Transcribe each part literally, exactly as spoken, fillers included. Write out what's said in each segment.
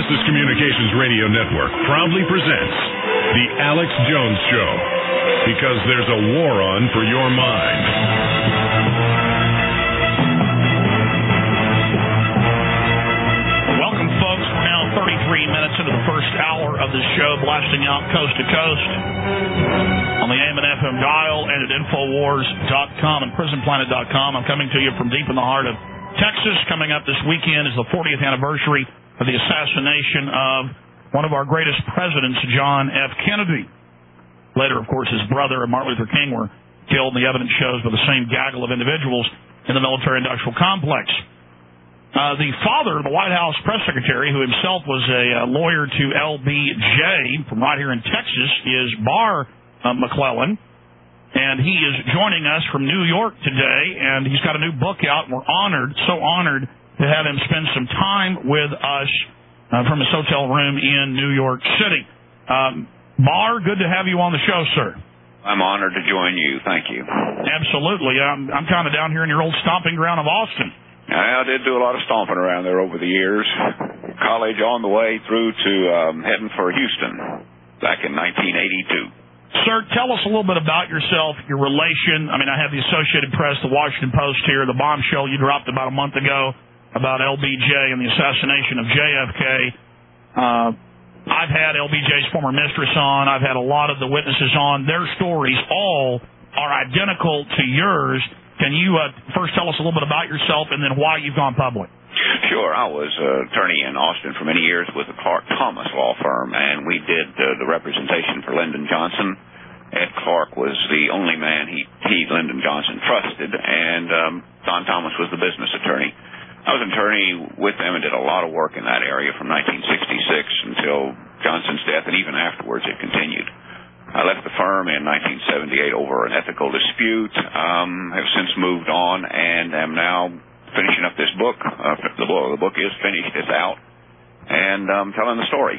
Texas Communications Radio Network proudly presents The Alex Jones Show, because there's a war on for your mind. Welcome, folks. We're now thirty-three minutes into the first hour of the show, blasting out coast to coast on the A M and F M dial and at Infowars dot com and Prison Planet dot com. I'm coming to you from deep in the heart of Texas. Coming up this weekend is the fortieth anniversary of the assassination of one of our greatest presidents, John F. Kennedy. Later, of course, his brother and Martin Luther King were killed, and the evidence shows, by the same gaggle of individuals in the military-industrial complex. Uh, the father of the White House press secretary, who himself was a uh, lawyer to L B J from right here in Texas, is Barr uh, McClellan. And he is joining us from New York today, and he's got a new book out, and we're honored, so honored, to have him spend some time with us uh, from his hotel room in New York City. Um, Barr, good to have you on the show, sir. I'm honored to join you. Thank you. Absolutely. I'm, I'm kind of down here in your old stomping ground of Austin. I did do a lot of stomping around there over the years. College on the way through to um, heading for Houston back in nineteen eighty-two. Sir, tell us a little bit about yourself, your relation. I mean, I have the Associated Press, the Washington Post here, the bombshell you dropped about a month ago about L B J and the assassination of J F K. Uh, I've had L B J's former mistress on. I've had a lot of the witnesses on. Their stories all are identical to yours. Can you uh, first tell us a little bit about yourself and then why you've gone public? Sure. I was an attorney in Austin for many years with the Clark Thomas law firm, and we did uh, the representation for Lyndon Johnson. Ed Clark was the only man he, he Lyndon Johnson, trusted, and um, Don Thomas was the business attorney. I was an attorney with them and did a lot of work in that area from nineteen sixty-six until Johnson's death, and even afterwards it continued. I left the firm in nineteen seventy-eight over an ethical dispute, um, have since moved on, and am now finishing up this book. Uh, the, book the book is finished, it's out, and I'm um, telling the story.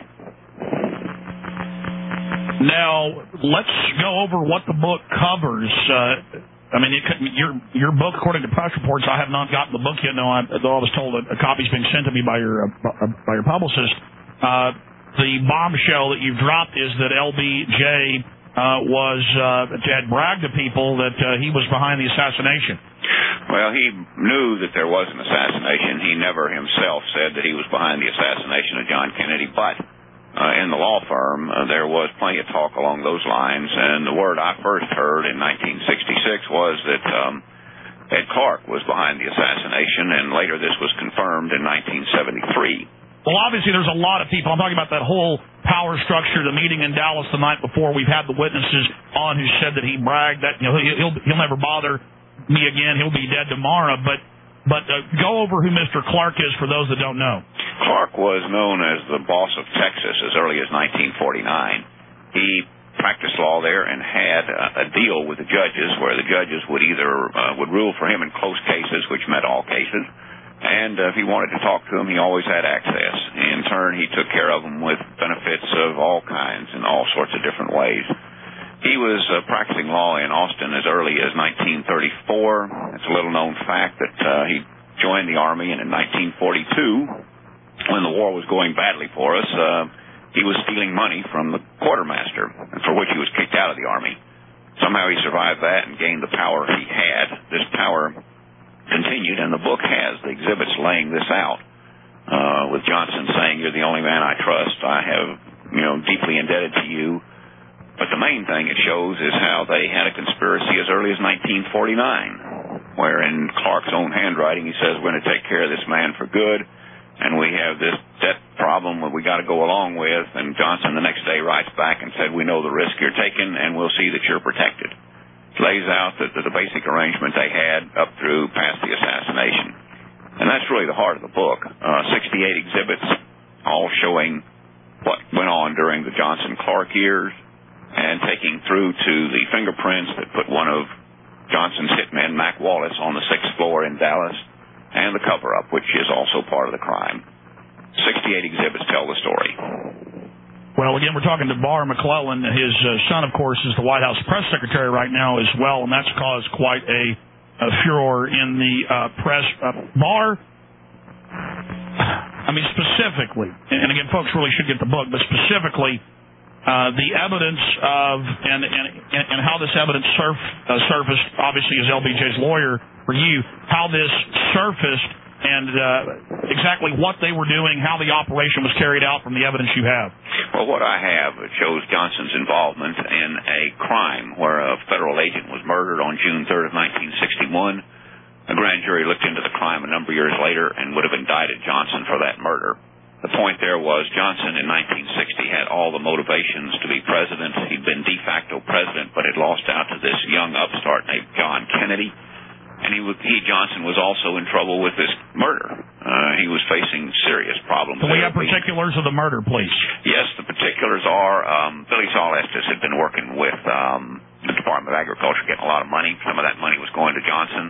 Now, let's go over what the book covers. Uh, I mean, it, your your book, according to press reports, I have not gotten the book yet, though I, though I was told that a copy's being sent to me by your uh, by your publicist. Uh, the bombshell that you've dropped is that L B J uh, was uh, had bragged to people that uh, he was behind the assassination. Well, he knew that there was an assassination. He never himself said that he was behind the assassination of John Kennedy, but uh, in the law firm, uh, there was plenty of talk along those lines, and the word I first heard in nineteen sixty-six was that um, Ed Clark was behind the assassination, and later this was confirmed in nineteen seventy-three. Well, obviously, there's a lot of people. I'm talking about that whole power structure, the meeting in Dallas the night before. We've had the witnesses on who said that he bragged that, you know, he'll he'll never bother me again. He'll be dead tomorrow. But but uh, go over who Mister Clark is for those that don't know. Clark was known as the boss of Texas as early as nineteen forty-nine. He practiced law there and had a, a deal with the judges where the judges would either uh, would rule for him in close cases, which meant all cases, and uh, if he wanted to talk to them, he always had access. In turn, he took care of them with benefits of all kinds in all sorts of different ways. He was uh, practicing law in Austin as early as nineteen thirty-four. It's a little-known fact that uh, he joined the Army, and in nineteen forty-two, when the war was going badly for us, uh, he was stealing money from the quartermaster, for which he was kicked out of the Army. Somehow he survived that and gained the power he had. This power continued, and the book has the exhibits laying this out, uh, with Johnson saying, "You're the only man I trust. I have, you know, deeply indebted to you." But the main thing it shows is how they had a conspiracy as early as nineteen forty-nine, where in Clark's own handwriting he says, "We're going to take care of this man for good, and we have this debt problem that we got to go along with." And Johnson the next day writes back and said, "We know the risk you're taking, and we'll see that you're protected." It lays out the, the, the basic arrangement they had up through past the assassination. And that's really the heart of the book. Uh, sixty-eight exhibits, all showing what went on during the Johnson-Clark years, and taking through to the fingerprints that put one of Johnson's hitmen, Mac Wallace, on the sixth floor in Dallas, and the cover-up, which is also part of the crime. sixty-eight exhibits tell the story. Well, again, we're talking to Barr McClellan. His uh, son, of course, is the White House press secretary right now as well, and that's caused quite a, a furor in the uh, press. Uh, Barr, I mean, specifically, and again, folks really should get the book, but specifically, uh, the evidence of, and, and, and how this evidence surf, uh, surfaced, obviously as L B J's lawyer for you, how this surfaced and uh, exactly what they were doing, how the operation was carried out from the evidence you have. Well, what I have shows Johnson's involvement in a crime where a federal agent was murdered on June third of nineteen sixty-one. A grand jury looked into the crime a number of years later and would have indicted Johnson for that murder. The point there was Johnson in nineteen sixty had all the motivations to be president. He'd been de facto president, but had lost out to this young upstart named John Kennedy. And he, he, Johnson, was also in trouble with this murder. Uh, he was facing serious problems. Can we have particulars of the murder, please? Yes, the particulars are um, Billy Saul Estes had been working with um, the Department of Agriculture, getting a lot of money. Some of that money was going to Johnson,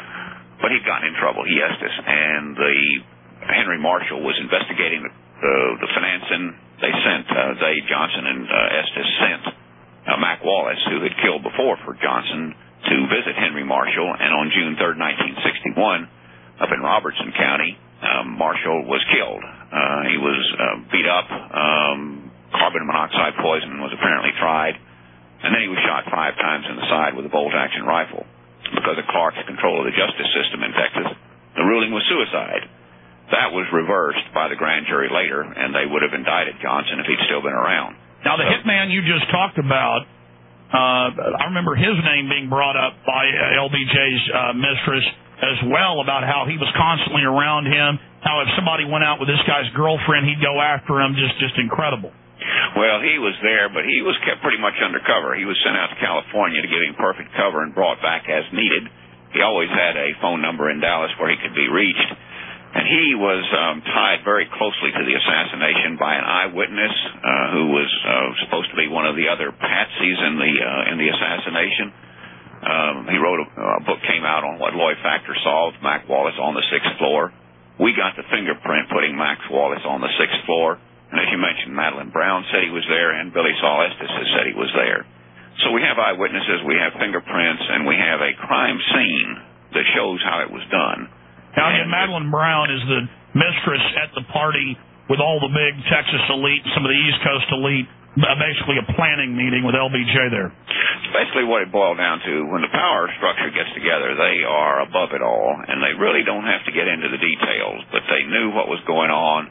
but he'd gotten in trouble, he Estes, and the Henry Marshall was investigating the, the, the financing. They sent, uh, they, Johnson and uh, Estes sent uh, Mac Wallace, who had killed before for Johnson, to visit Henry Marshall, and on June third, nineteen sixty-one, up in Robertson County, um, Marshall was killed. Uh, he was uh, beat up. Um, carbon monoxide poisoning was apparently tried, and then he was shot five times in the side with a bolt-action rifle. Because of Clark's control of the justice system in Texas, the ruling was suicide. That was reversed by the grand jury later, and they would have indicted Johnson if he'd still been around. Now, the so, hitman you just talked about, Uh, I remember his name being brought up by uh, L B J's uh, mistress as well, about how he was constantly around him, how if somebody went out with this guy's girlfriend, he'd go after him, just just incredible. Well, he was there, but he was kept pretty much undercover. He was sent out to California to give him perfect cover and brought back as needed. He always had a phone number in Dallas where he could be reached. And he was um, tied very closely to the assassination by an eyewitness uh, who was uh, supposed to be one of the other patsies in the uh, in the assassination. Um, he wrote a, a book, came out on what Lloyd Factor solved, Mac Wallace on the sixth floor. We got the fingerprint putting Mac Wallace on the sixth floor. And as you mentioned, Madeline Brown said he was there, and Billy Saul Estes has said he was there. So we have eyewitnesses, we have fingerprints, and we have a crime scene that shows how it was done. Now, and Madeline Brown is the mistress at the party with all the big Texas elite, some of the East Coast elite, basically a planning meeting with L B J there. Basically what it boiled down to, when the power structure gets together, they are above it all, and they really don't have to get into the details, but they knew what was going on,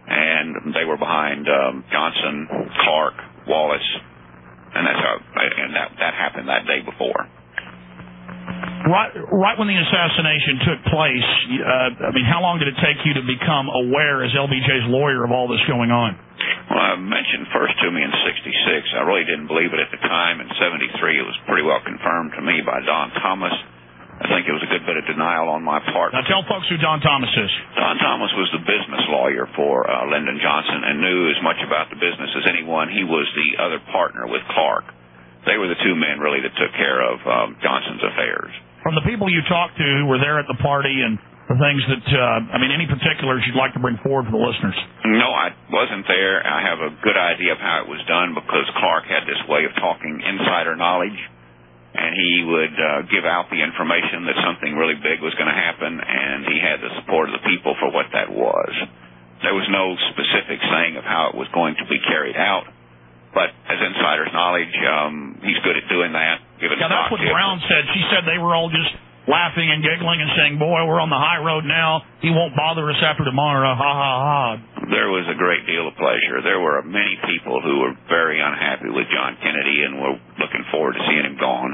and they were behind um, Johnson, Clark, Wallace, and that's how, and that, that happened that day before. Right, right when the assassination took place, uh, I mean, how long did it take you to become aware as L B J's lawyer of all this going on? Well, I mentioned first to me in sixty-six. I really didn't believe it at the time. In seventy-three, it was pretty well confirmed to me by Don Thomas. I think it was a good bit of denial on my part. Now, tell folks who Don Thomas is. Don Thomas was the business lawyer for uh, Lyndon Johnson and knew as much about the business as anyone. He was the other partner with Clark. They were the two men, really, that took care of um, Johnson's affairs. From the people you talked to who were there at the party and the things that, uh, I mean, any particulars you'd like to bring forward for the listeners? No, I wasn't there. I have a good idea of how it was done because Clark had this way of talking insider knowledge, and he would uh, give out the information that something really big was going to happen, and he had the support of the people for what that was. There was no specific saying of how it was going to be carried out. But as insider's knowledge, um, he's good at doing that. Yeah, that's what Brown said. She said they were all just laughing and giggling and saying, boy, we're on the high road now. He won't bother us after tomorrow. Ha, ha, ha. There was a great deal of pleasure. There were many people who were very unhappy with John Kennedy and were looking forward to seeing him gone.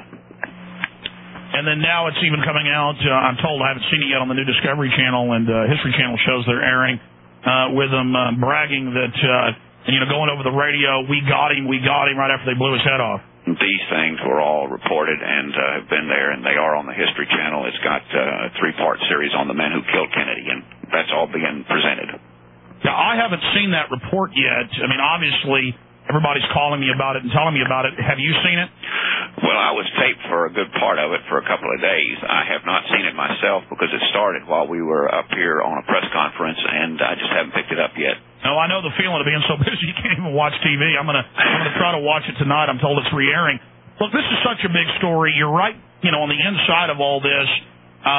And then now it's even coming out, uh, I'm told, I haven't seen it yet on the new Discovery Channel, and uh, History Channel shows they're airing, uh, with them uh, bragging that... Uh, you know, going over the radio, we got him, we got him, right after they blew his head off. These things were all reported and uh, have been there, and they are on the History Channel. It's got uh, a three-part series on the men who killed Kennedy, and that's all being presented. Yeah, I haven't seen that report yet. I mean, obviously, everybody's calling me about it and telling me about it. Have you seen it? Well, I was taped for a good part of it for a couple of days. I have not seen it myself because it started while we were up here on a press conference, and I just haven't picked it up yet. No, I know the feeling of being so busy you can't even watch T V. I'm gonna I'm gonna try to watch it tonight. I'm told it's re-airing. Look, this is such a big story. You're right, you know, on the inside of all this. Uh,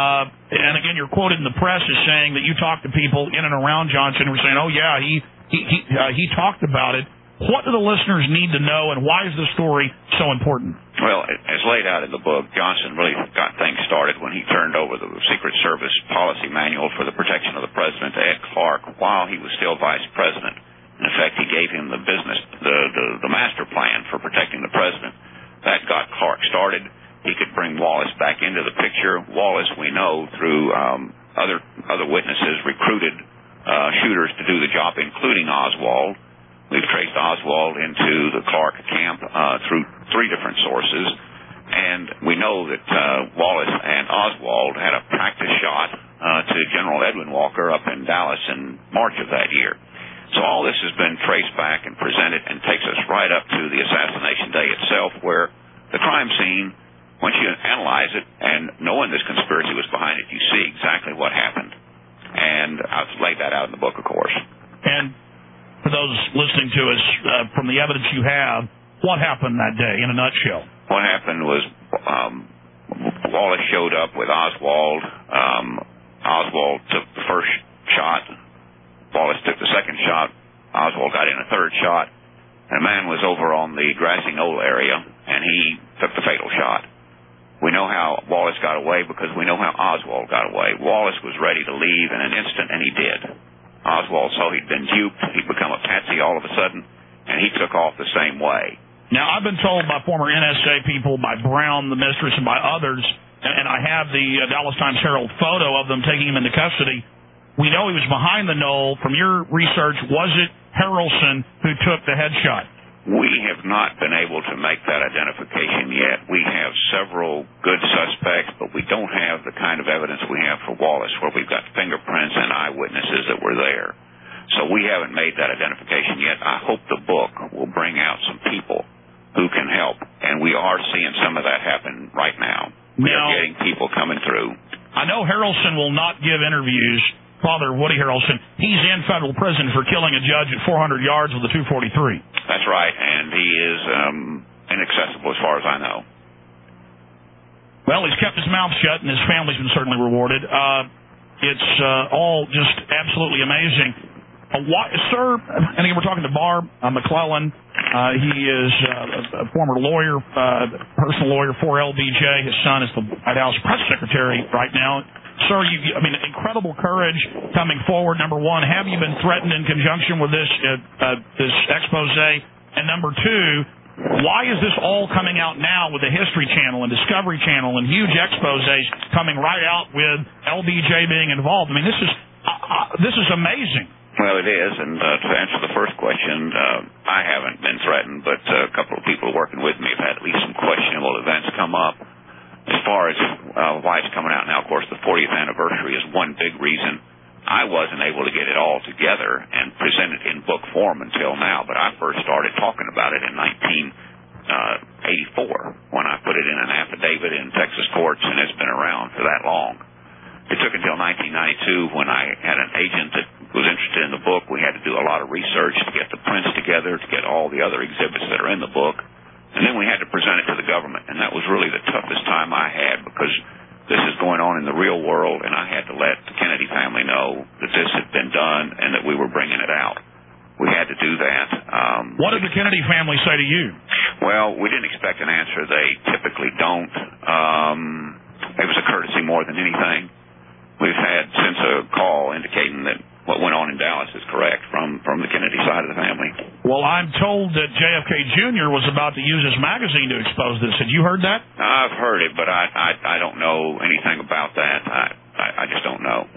and again, you're quoted in the press as saying that you talked to people in and around Johnson who were saying, oh, yeah, he he he, uh, he talked about it. What do the listeners need to know, and why is this story so important? Well, as laid out in the book, Johnson really got things started when he turned over the Secret Service policy manual for the protection of the president to Ed Clark while he was still vice president. In effect, he gave him the business, the, the, the master plan for protecting the president. That got Clark started. He could bring Wallace back into the picture. Wallace, we know, through um, other other witnesses, recruited uh, shooters to do the job, including Oswald. We've traced Oswald into the Clark camp uh, through three different sources, and we know that uh, Wallace and Oswald had a practice shot uh, to General Edwin Walker up in Dallas in March of that year. So all this has been traced back and presented and takes us right up to the assassination day itself, where the crime scene, once you analyze it and knowing this conspiracy was behind it, you see exactly what happened. And I've laid that out in the book, of course. And for those listening to us, uh, from the evidence you have, what happened that day in a nutshell? What happened was um, Wallace showed up with Oswald. Um, Oswald took the first shot. Wallace took the second shot. Oswald got in a third shot. And a man was over on the grassy knoll area, and he took the fatal shot. We know how Wallace got away because we know how Oswald got away. Wallace was ready to leave in an instant, and he did. Oswald saw he'd been duped. He'd become a patsy all of a sudden, and he took off the same way. Now, I've been told by former N S A people, by Brown, the mistress, and by others, and I have the uh, Dallas Times-Herald photo of them taking him into custody. We know he was behind the knoll. From your research, was it Harrelson who took the headshot? We have not been able to make that identification yet. We have several good suspects, but we don't have the kind of evidence we have for Wallace, where we've got fingerprints and eyewitnesses that were there. So we haven't made that identification yet. I hope the book will bring out some people who can help, and we are seeing some of that happen right now. We now, are getting people coming through. I know Harrelson will not give interviews. Father Woody Harrelson, he's in federal prison for killing a judge at four hundred yards with a two forty-three. That's right, and he is um, inaccessible as far as I know. Well, he's kept his mouth shut, and his family's been certainly rewarded. Uh, it's uh, all just absolutely amazing. Uh, why, sir, and again, we're talking to Barb uh, McClellan. Uh, he is uh, a, a former lawyer, uh, personal lawyer for L B J. His son is the White House press secretary right now. Sir, you, I mean, incredible courage coming forward. Number one, have you been threatened in conjunction with this uh, uh, this expose? And number two, why is this all coming out now with the History Channel and Discovery Channel and huge exposés coming right out with L B J being involved? I mean, this is uh, uh, this is amazing. Well, it is, and uh, to answer the first question, uh, I haven't been threatened, but uh, a couple of people working with me have had at least some questionable events come up. As far as uh, why it's coming out now, of course, the fortieth anniversary is one big reason. I wasn't able to get it all together and present it in book form until now, but I first started talking about it in nineteen eighty-four when I put it in an affidavit in Texas courts, and it's been around for that long. It took until nineteen ninety-two when I had an agent that was interested in the book. We had to do a lot of research to get the prints together, to get all the other exhibits that are in the book. And then we had to present it to the government, and that was really the toughest time I had because this is going on in the real world, and I had to let the Kennedy family know that this had been done and that we were bringing it out. We had to do that. Um, what did the Kennedy family say to you? Well, we didn't expect an answer. They typically don't. Um, it was a courtesy more than anything. We've had since a call indicating that what went on in Dallas is correct from, from the Kennedy side of the family. Well, I'm told that J F K Junior was about to use his magazine to expose this. Had you heard that? I've heard it, but I I, I don't know anything about that. I, I, I just don't know.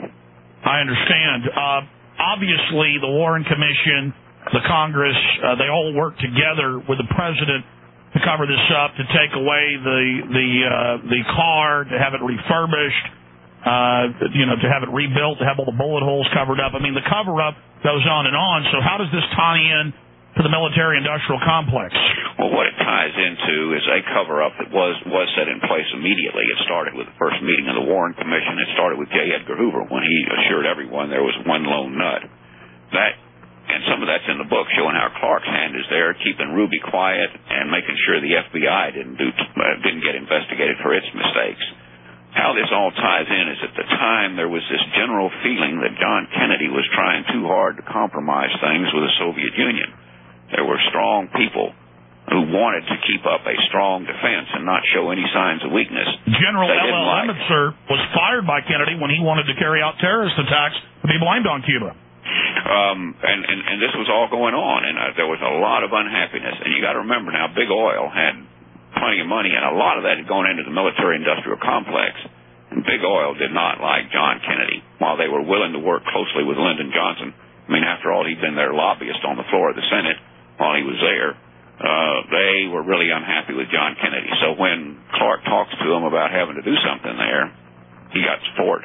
I understand. Uh, obviously, the Warren Commission, the Congress, uh, they all work together with the president to cover this up, to take away the the uh, the car, to have it refurbished. Uh, you know, to have it rebuilt, to have all the bullet holes covered up. I mean, the cover-up goes on and on. So how does this tie in to the military-industrial complex? Well, what it ties into is a cover-up that was, was set in place immediately. It started with the first meeting of the Warren Commission. It started with J. Edgar Hoover when he assured everyone there was one lone nut. That, and some of that's in the book, showing how Clark's hand is there, keeping Ruby quiet and making sure the F B I didn't do uh, didn't get investigated for its mistakes. how this all ties in is at the time there was this general feeling that John Kennedy was trying too hard to compromise things with the Soviet Union. There were strong people who wanted to keep up a strong defense and not show any signs of weakness. General L L L Like. Lemitzer was fired by Kennedy when he wanted to carry out terrorist attacks to be blamed on Cuba. Um, and, and, and this was all going on, and uh, there was a lot of unhappiness. And you got to remember now, Big Oil had plenty of money, and a lot of that had gone into the military-industrial complex. And Big Oil did not like John Kennedy, while they were willing to work closely with Lyndon Johnson. I mean, after all, he'd been their lobbyist on the floor of the Senate while he was there. Uh, they were really unhappy with John Kennedy. So when Clark talks to him about having to do something there, he got support.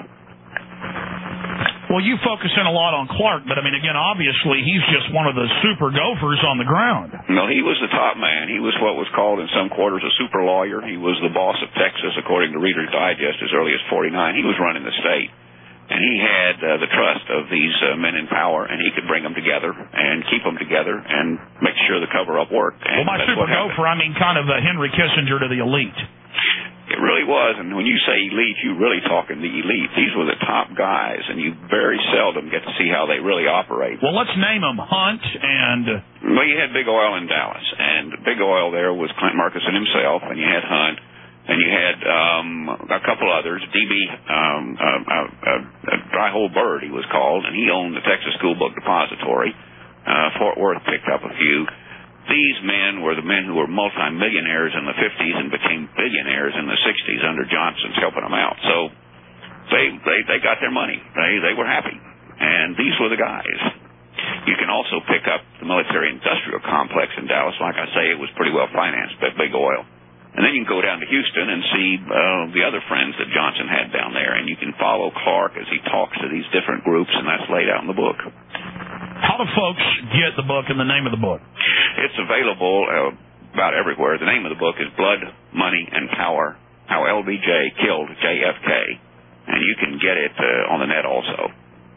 Well, you focus in a lot on Clark, but, I mean, again, obviously, he's just one of the super gophers on the ground. No, he was the top man. He was what was called in some quarters a super lawyer. He was the boss of Texas, according to Reader's Digest, as early as forty-nine. He was running the state. And he had uh, the trust of these uh, men in power, and he could bring them together and keep them together and make sure the cover-up worked. And well, by super gopher, I mean kind of a Henry Kissinger to the elite. It really was, and when you say elite, you're really talking the elite. These were the top guys, and you very seldom get to see how they really operate. Well, let's name them. Hunt and... Well, you had Big Oil in Dallas, and Big Oil there was Clint Murchison himself, and you had Hunt, and you had um, a couple others. D B Um, uh, uh, uh, Dryhole Bird, he was called, and he owned the Texas School Book Depository. Uh, Fort Worth picked up a few. These men were the men who were multimillionaires in the fifties and became billionaires in the sixties under Johnson's helping them out. So they they, they got their money. They they were happy. And these were the guys. You can also pick up the military-industrial complex in Dallas. Like I say, it was pretty well financed by Big Oil. And then you can go down to Houston and see uh, the other friends that Johnson had down there, and you can follow Clark as he talks to these different groups, and that's laid out in the book. How do folks get the book and the name of the book? It's available uh, about everywhere. The name of the book is Blood, Money, and Power, How L B J Killed J F K, and you can get it uh, on the net also.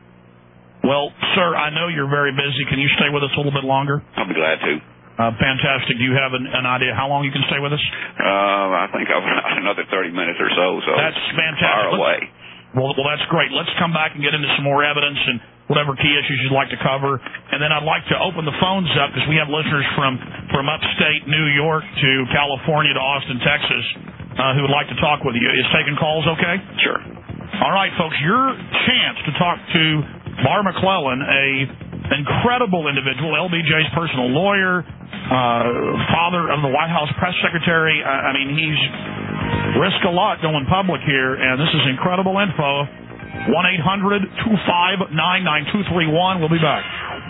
Well, sir, I know you're very busy. Can you stay with us a little bit longer? I'll be glad to. Uh, fantastic. Do you have an, an idea how long you can stay with us? Uh, I think I've got another thirty minutes or so. So that's fantastic. Fire away. Well, well, that's great. Let's come back and get into some more evidence and whatever key issues you'd like to cover. And then I'd like to open the phones up because we have listeners from, from upstate New York to California to Austin, Texas, uh, who would like to talk with you. Is taking calls okay? Sure. All right, folks, your chance to talk to Bar McClellan, a incredible individual, L B J's personal lawyer, uh, father of the White House press secretary. I, I mean, he's risked a lot going public here, and this is incredible info. one eight hundred two five nine nine two three one. We'll be back.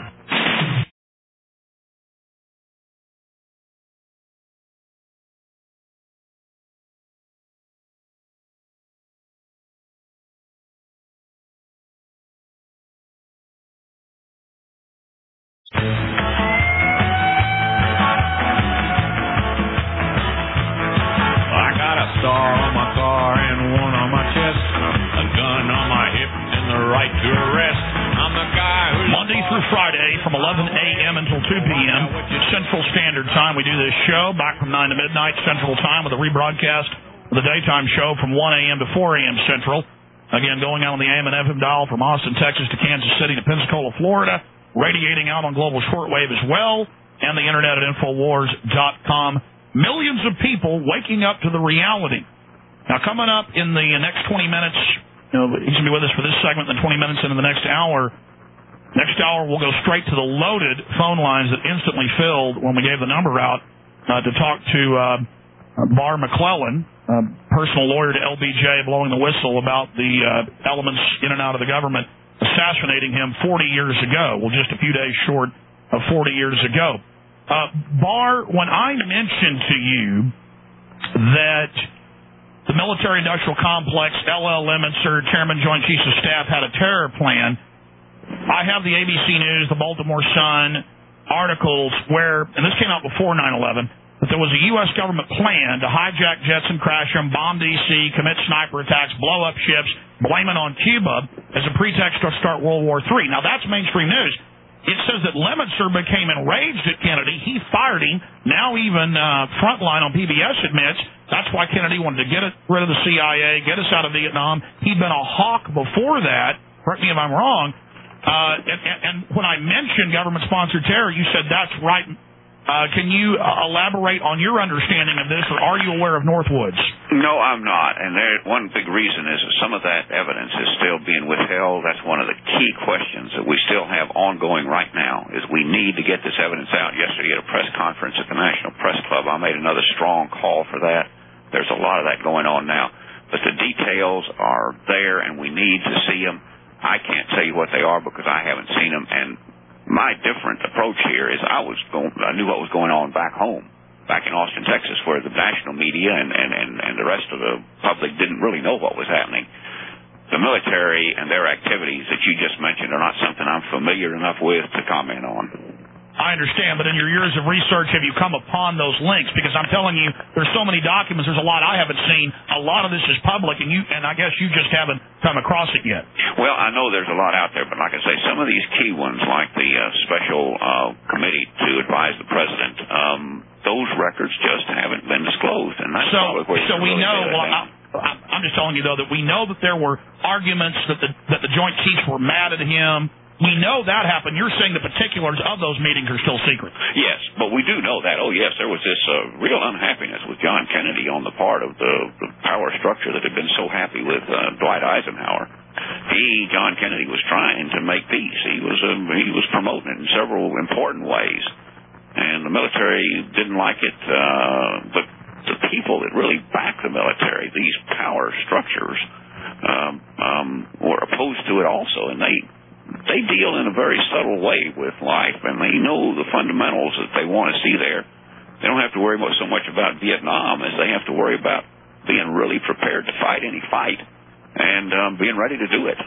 I got a star on my car and one on my chest, a gun on my hip and the right to arrest. I'm the guy who... Monday through Friday from eleven a.m. until two p.m. Central Standard Time. We do this show back from nine to midnight Central Time with a rebroadcast of the daytime show from one a.m. to four a.m. Central. Again, going out on the A M and F M dial from Austin, Texas to Kansas City to Pensacola, Florida. Radiating out on global shortwave as well, and the internet at Infowars dot com. Millions of people waking up to the reality. Now, coming up in the next twenty minutes, you know, he's going to be with us for this segment, then twenty minutes into the next hour. Next hour, we'll go straight to the loaded phone lines that instantly filled when we gave the number out uh, to talk to uh, Bar McClellan, uh, personal lawyer to L B J, blowing the whistle about the uh, elements in and out of the government assassinating him forty years ago. Well, just a few days short of forty years ago. Uh, Bar, when I mentioned to you that the military-industrial complex, L L Lemitzer, Chairman Joint Chiefs of Staff, had a terror plan, I have the A B C News, the Baltimore Sun articles where, and this came out before nine eleven, that there was a U S government plan to hijack jets and crash them, bomb D C, commit sniper attacks, blow up ships, blame it on Cuba as a pretext to start World War Three. Now, that's mainstream news. It says that Lemitzer became enraged at Kennedy. He fired him. Now even uh, Frontline on P B S admits That's why Kennedy wanted to get rid of the C I A, get us out of Vietnam. He'd been a hawk before that. Correct me if I'm wrong. Uh, and, and, and when I mentioned government-sponsored terror, you said that's right. Uh, can you uh, elaborate on your understanding of this, or are you aware of Northwoods? No, I'm not. And there, one big reason is that some of that evidence is still being withheld. That's one of the key questions that we still have ongoing right now, is we need to get this evidence out. Yesterday at a press conference at the National Press Club, I made another strong call for that. There's a lot of that going on now. But the details are there, and we need to see them. I can't tell you what they are because I haven't seen them, and my different approach here is I was going, I knew what was going on back home, back in Austin, Texas, where the national media and, and, and, and the rest of the public didn't really know what was happening. The military and their activities that you just mentioned are not something I'm familiar enough with to comment on. I understand, but in your years of research, have you come upon those links? Because I'm telling you, there's so many documents, there's a lot I haven't seen. A lot of this is public, and you, and I guess you just haven't come across it yet. Well, I know there's a lot out there, but like I say, some of these key ones, like the uh, special uh, committee to advise the president, um, those records just haven't been disclosed, and that's so, probably where so we really know. Well, I, I'm just telling you though that we know that there were arguments that the that the Joint Chiefs were mad at him. We know that happened. You're saying the particulars of those meetings are still secret. Yes, but we do know that. Oh, yes, there was this uh, real unhappiness with John Kennedy on the part of the, the power structure that had been so happy with uh, Dwight Eisenhower. He, John Kennedy, was trying to make peace. He was um, he was promoting it in several important ways, and the military didn't like it. Uh, but the people that really backed the military, these power structures, um, um, were opposed to it also, and they. They deal in a very subtle way with life, and they know the fundamentals that they want to see there. They don't have to worry so much about Vietnam as they have to worry about being really prepared to fight any fight and um, being ready to do it.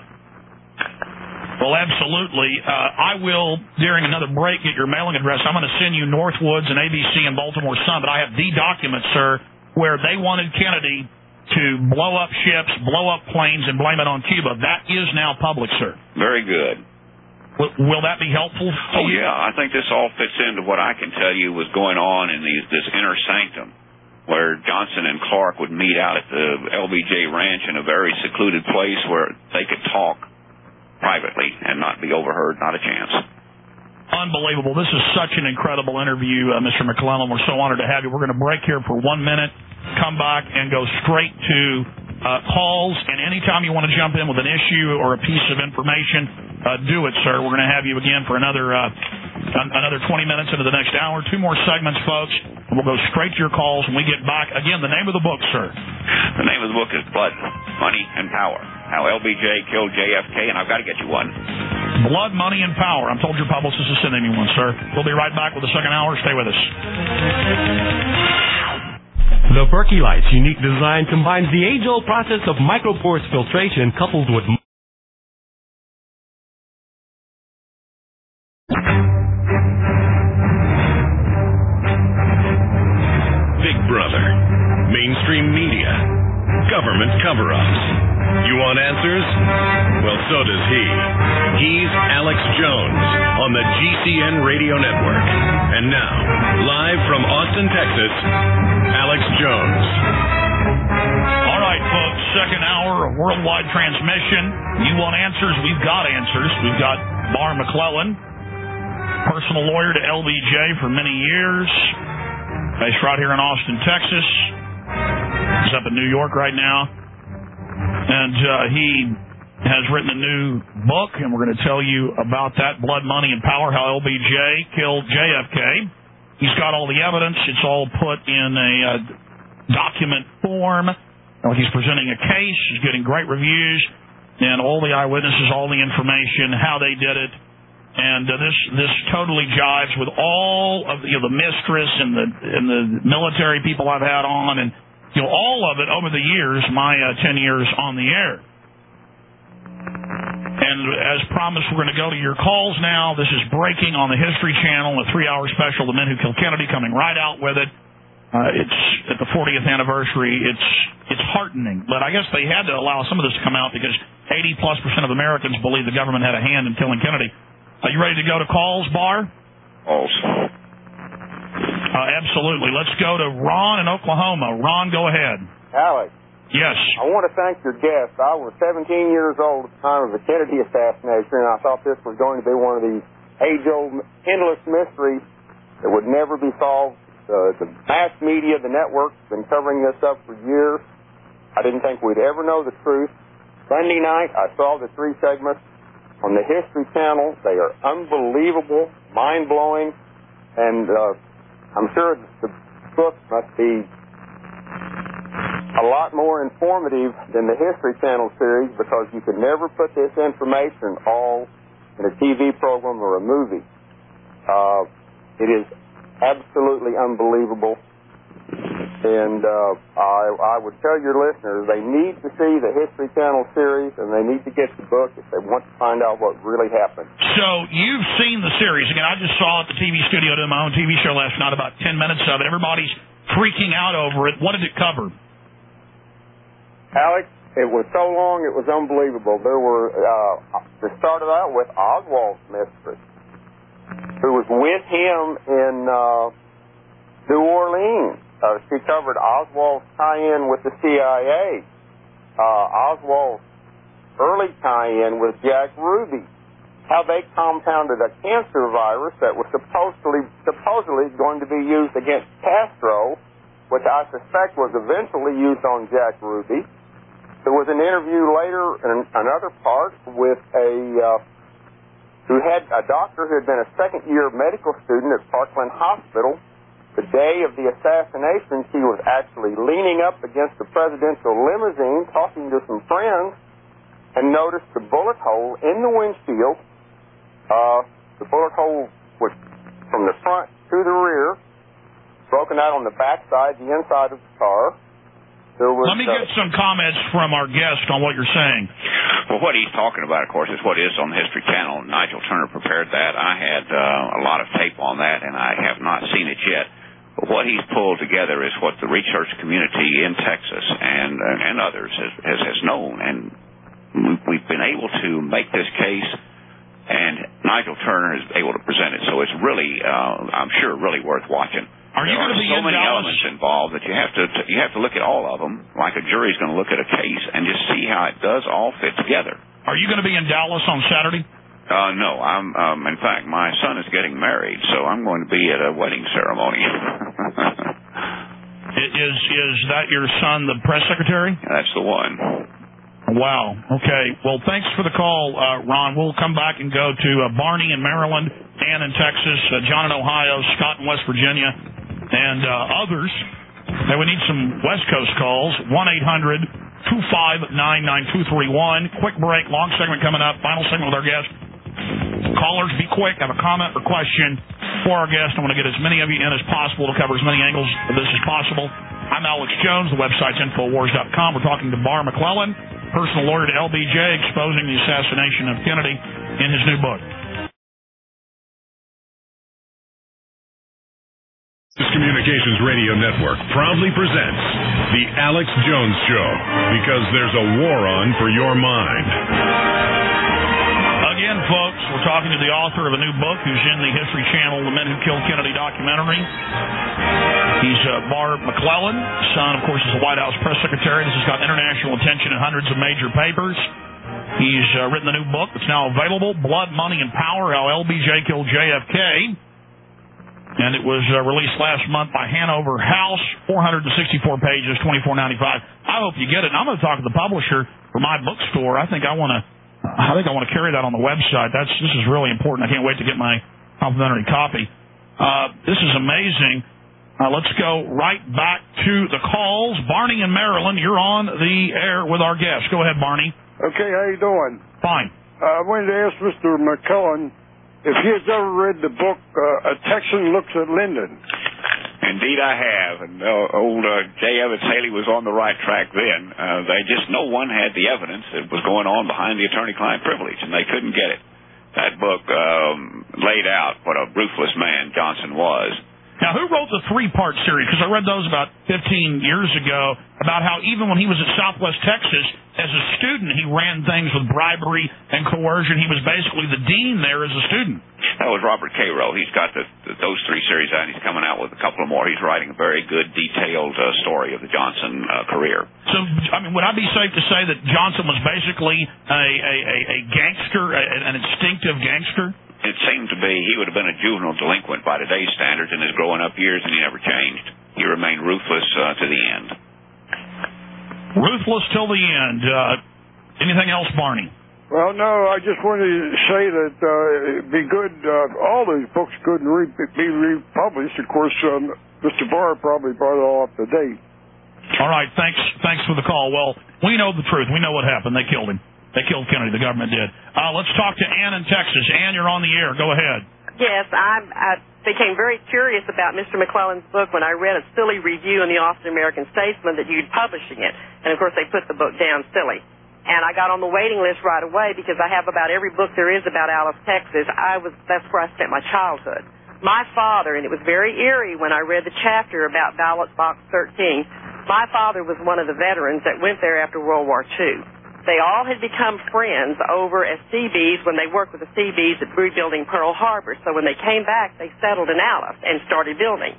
Well, absolutely. Uh, I will, during another break, get your mailing address. I'm going to send you Northwoods and A B C and Baltimore Sun, but I have the documents, sir, where they wanted Kennedy to blow up ships, blow up planes, and blame it on Cuba. That is now public, sir. Very good. Will, will that be helpful? Oh, yeah. I think this all fits into what I can tell you was going on in these, this inner sanctum, where Johnson and Clark would meet out at the L B J Ranch in a very secluded place where they could talk privately and not be overheard, not a chance. Unbelievable. This is such an incredible interview, uh, Mister McClellan. We're so honored to have you. We're going to break here for one minute, come back, and go straight to uh, calls. And anytime you want to jump in with an issue or a piece of information, uh, do it, sir. We're going to have you again for another uh, another twenty minutes into the next hour. Two more segments, folks. And we'll go straight to your calls when we get back. Again, the name of the book, sir. The name of the book is Blood, Money, and Power. How L B J killed J F K, and I've got to get you one. Blood, Money, and Power. I'm told your publicist is sending me one, sir. We'll be right back with the second hour. Stay with us. The Berkey Light's unique design combines the age-old process of micropores filtration coupled with Big Brother, mainstream media, government cover-ups. You want answers? Well, so does he. He's Alex Jones on the G C N Radio Network. And now, live from Austin, Texas, Alex Jones. All right, folks, second hour of worldwide transmission. You want answers? We've got answers. We've got Bar McClellan, personal lawyer to L B J for many years, based right here in Austin, Texas. He's up in New York right now. And uh, he has written a new book, and we're going to tell you about that, Blood, Money, and Power, how L B J killed J F K. He's got all the evidence. It's all put in a uh, document form. He's presenting a case. He's getting great reviews, and all the eyewitnesses, all the information, how they did it. And uh, this this totally jives with all of the, you know, the mistress and the, and the military people I've had on, and you know, all of it over the years, my uh, ten years on the air. And as promised, we're going to go to your calls now. This is breaking on the History Channel, a three-hour special, The Men Who Killed Kennedy, coming right out with it. Uh, it's at the fortieth anniversary. It's it's heartening. But I guess they had to allow some of this to come out because eighty plus percent of Americans believe the government had a hand in killing Kennedy. Are you ready to go to calls, Bar? Calls. Uh, absolutely. Let's go to Ron in Oklahoma. Ron, go ahead. Alex. Yes. I want to thank your guest. I was seventeen years old at the time of the Kennedy assassination, and I thought this was going to be one of these age-old, endless mysteries that would never be solved. Uh, the mass media, the networks, have been covering this up for years. I didn't think we'd ever know the truth. Sunday night, I saw the three segments on the History Channel. They are unbelievable, mind-blowing, and uh, I'm sure the book must be a lot more informative than the History Channel series, because you could never put this information all in a T V program or a movie. Uh, it is absolutely unbelievable. And uh, I, I would tell your listeners they need to see the History Channel series, and they need to get the book if they want to find out what really happened. So you've seen the series. Again, I just saw it at the T V studio doing my own T V show last night, about ten minutes of it. Everybody's freaking out over it. What did it cover? Alex, it was so long, it was unbelievable. There were, uh, it started out with Oswald's mistress, who was with him in uh, New Orleans. Uh, she covered Oswald's tie-in with the C I A, uh, Oswald's early tie-in with Jack Ruby, how they compounded a cancer virus that was supposedly, supposedly going to be used against Castro, which I suspect was eventually used on Jack Ruby. There was an interview later in another part with a uh, who had a doctor who had been a second-year medical student at Parkland Hospital. The day of the assassination, she was actually leaning up against the presidential limousine, talking to some friends, and noticed the bullet hole in the windshield. Uh, the bullet hole was from the front to the rear, broken out on the backside, the inside of the car. There was, Let me get uh, some comments from our guest on what you're saying. Well, what he's talking about, of course, is what is on the History Channel. Nigel Turner prepared that. I had uh, a lot of tape on that, and I have not seen it yet. But what he's pulled together is what the research community in Texas and uh, and others has, has, has known. And we've been able to make this case, and Nigel Turner is able to present it. So it's really, uh, I'm sure, really worth watching. Are you there going to be so in many Dallas? elements involved that you have to you have to look at all of them, like a jury's going to look at a case and just see how it does all fit together. Are you going to be in Dallas on Saturday? Uh, no, I'm. Um, in fact, my son is getting married, so I'm going to be at a wedding ceremony. is is that your son, the press secretary? That's the one. Wow. Okay. Well, thanks for the call, uh, Ron. We'll come back and go to uh, Barney in Maryland, Ann in Texas, uh, John in Ohio, Scott in West Virginia, and uh, others. Hey, we need some West Coast calls. one eight hundred two five nine nine two three one. Quick break. Long segment coming up. Final segment with our guest. Callers, be quick. Have a comment or question for our guest. I want to get as many of you in as possible to cover as many angles of this as possible. I'm Alex Jones. The website's Infowars dot com. We're talking to Bar McClellan, personal lawyer to L B J, exposing the assassination of Kennedy in his new book. This Communications Radio Network proudly presents The Alex Jones Show, because there's a war on for your mind. Again, folks, we're talking to the author of a new book who's in the History Channel, The Men Who Killed Kennedy documentary. He's uh, Bar McClellan. Son, of course, is the White House press secretary. This has got international attention in hundreds of major papers. He's uh, written the new book that's now available, Blood, Money, and Power, How L B J Killed J F K. And it was uh, released last month by Hanover House, four hundred sixty-four pages, twenty-four ninety-five. I hope you get it. And I'm going to talk to the publisher for my bookstore. I think I want to. I think I want to carry that on the website. That's this is really important. I can't wait to get my complimentary copy. Uh, this is amazing. Uh, let's go right back to the calls. Barney in Maryland, you're on the air with our guest. Go ahead, Barney. Okay, how you doing? Fine. Uh, I wanted to ask Mister McClellan if he has ever read the book uh, A Texan Looks at Lyndon. Indeed, I have. And uh, old uh, J. Evans Haley was on the right track then. Uh, they just, no one had the evidence that was going on behind the attorney-client privilege, and they couldn't get it. That book um, laid out what a ruthless man Johnson was. Now, who wrote the three-part series? Because I read those about fifteen years ago about how even when he was at Southwest Texas, as a student, he ran things with bribery and coercion. He was basically the dean there as a student. That was Robert Cairo. He's got the, the, those three series out, and he's coming out with a couple of more. He's writing a very good, detailed uh, story of the Johnson uh, career. So, I mean, would I be safe to say that Johnson was basically a, a, a, a gangster, a, an instinctive gangster? It seemed to be. He would have been a juvenile delinquent by today's standards in his growing up years, and he never changed. He remained ruthless uh, to the end. Ruthless till the end. Uh, anything else, Barney? Well, no, I just wanted to say that uh, it'd be good, uh, all these books could re- be republished. Of course, um, Mister Barr probably brought it all up to date. All right, thanks Thanks for the call. Well, we know the truth. We know what happened. They killed him. They killed Kennedy. The government did. Uh, let's talk to Ann in Texas. Ann, you're on the air. Go ahead. Yes, I, I became very curious about Mister McClellan's book when I read a silly review in the Austin American Statesman that you'd publishing it. And, of course, they put the book down silly. And I got on the waiting list right away because I have about every book there is about Alice, Texas. I was That's where I spent my childhood. My father, and it was very eerie when I read the chapter about ballot box thirteen, my father was one of the veterans that went there after World War Two. They all had become friends over as C Bs when they worked with the C Bs at rebuilding Pearl Harbor. So when they came back, they settled in Alice and started building.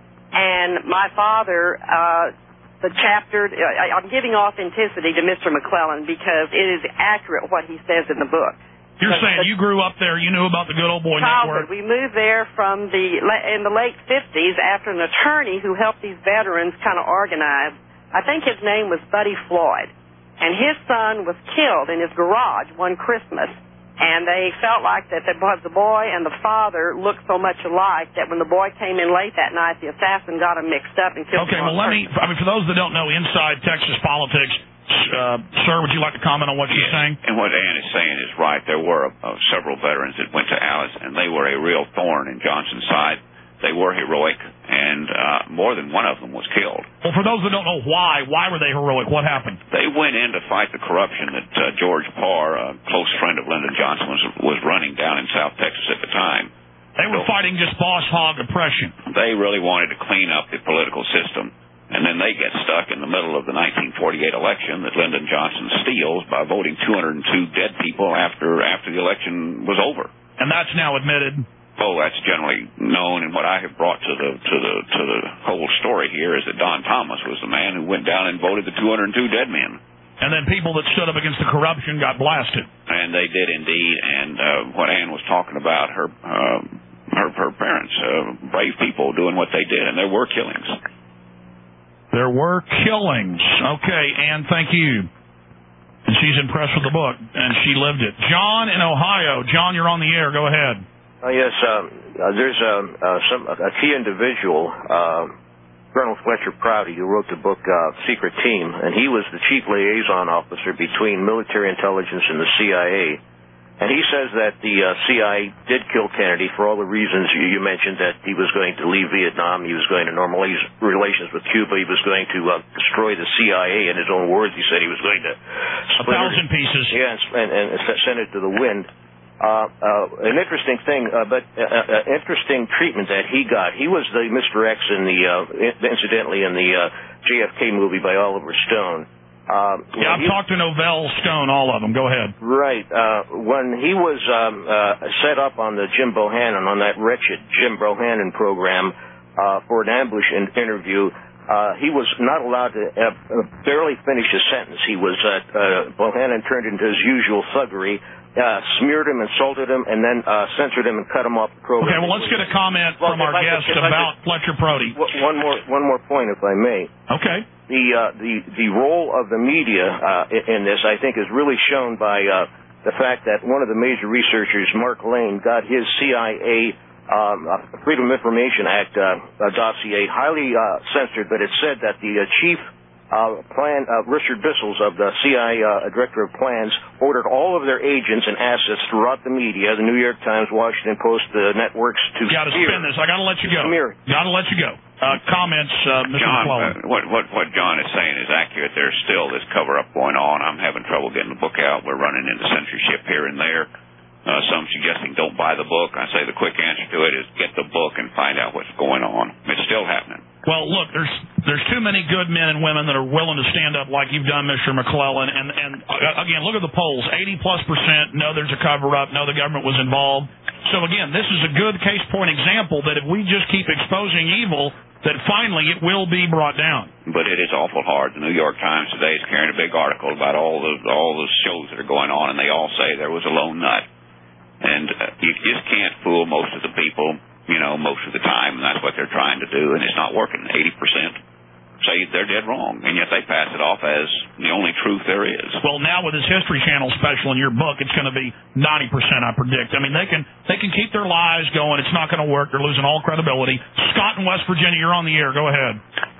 And my father, uh, the chapter, I, I'm giving authenticity to Mister McClellan because it is accurate what he says in the book. You're but, saying but you grew up there, you knew about the Good Old Boy childhood. Network. We moved there from the in the late fifties after an attorney who helped these veterans kind of organize. I think his name was Buddy Floyd. And his son was killed in his garage one Christmas. And they felt like that the boy and the father looked so much alike that when the boy came in late that night, the assassin got him mixed up and killed okay, him. Okay, well, let me, I mean, for those that don't know inside Texas politics, uh, sir, would you like to comment on what she's saying? And what Ann is saying is right. There were uh, several veterans that went to Alice, and they were a real thorn in Johnson's side. They were heroic, and uh, more than one of them was killed. Well, for those that don't know why, why were they heroic? What happened? They went in to fight the corruption that uh, George Parr, a close friend of Lyndon Johnson, was, was running down in South Texas at the time. They were so, fighting just boss hog oppression. They really wanted to clean up the political system, and then they get stuck in the middle of the nineteen forty-eight election that Lyndon Johnson steals by voting two hundred two dead people after after the election was over. And that's now admitted. Oh, that's generally known, and what I have brought to the to the to the whole story here is that Don Thomas was the man who went down and voted the two hundred two dead men. And then people that stood up against the corruption got blasted. And they did indeed. And uh, what Ann was talking about, her uh, her her parents, uh, brave people doing what they did, and there were killings. There were killings. Okay, Ann, thank you. And she's impressed with the book, and she lived it. John in Ohio. John, you're on the air. Go ahead. Uh, yes, um, uh, there's um, uh, some, a key individual, uh, Colonel Fletcher Prouty, who wrote the book uh, Secret Team, and he was the chief liaison officer between military intelligence and the C I A. And he says that the uh, C I A did kill Kennedy for all the reasons you, you mentioned, that he was going to leave Vietnam, he was going to normalize relations with Cuba, he was going to uh, destroy the C I A. In his own words, he said he was going to a thousand it, pieces. Yeah, and, and, and send it to the wind. Uh, uh, an interesting thing, uh, but uh, uh, interesting treatment that he got. He was the Mister X in the, uh, incidentally, in the uh, J F K movie by Oliver Stone. Uh, yeah, I've he, talked to Novell Stone, all of them. Go ahead. Right. Uh, when he was um, uh, set up on the Jim Bohannon, on that wretched Jim Bohannon program uh, for an ambush in- interview, Uh, he was not allowed to uh, barely finish his sentence. He was, uh, uh, Bohannon turned into his usual thuggery, uh, smeared him, insulted him, and then uh, censored him and cut him off the program. Okay, well, let's get a comment well, from our I guest could, about could, Fletcher Prouty. One more, one more point, if I may. Okay. The uh, the the role of the media uh, in this, I think, is really shown by uh, the fact that one of the major researchers, Mark Lane, got his C I A Um, uh, Freedom of Information Act uh, uh, dossier, highly uh, censored, but it said that the uh, chief uh, plan, uh, Richard Bissell of the C I A uh, Director of Plans, ordered all of their agents and assets throughout the media, the New York Times, Washington Post, the networks, to got to spin this. I got to let you go. Got to let you go. Uh, comments, uh, Mister John, McClellan. Uh, what, what, what John is saying is accurate. There's still this cover-up going on. I'm having trouble getting the book out. We're running into censorship here and there. Uh, some suggesting don't buy the book. I say the quick answer to it is get the book and find find out what's going on. It's still happening. Well, look, there's there's too many good men and women that are willing to stand up like you've done, Mister McClellan. And, and again, look at the polls. eighty plus percent know there's a cover-up, know the government was involved. So, again, this is a good case point example that if we just keep exposing evil, that finally it will be brought down. But it is awful hard. The New York Times today is carrying a big article about all the all the shows that are going on, and they all say there was a lone nut. And uh, you just can't fool most of the people, you know, most of the time, and that's what they're trying to do, and it's not working. eighty percent say they're dead wrong, and yet they pass it off as the only truth there is. Well, now with this History Channel special in your book, it's going to be ninety percent, I predict. I mean, they can they can keep their lies going. It's not going to work. They're losing all credibility. Scott in West Virginia, you're on the air. Go ahead.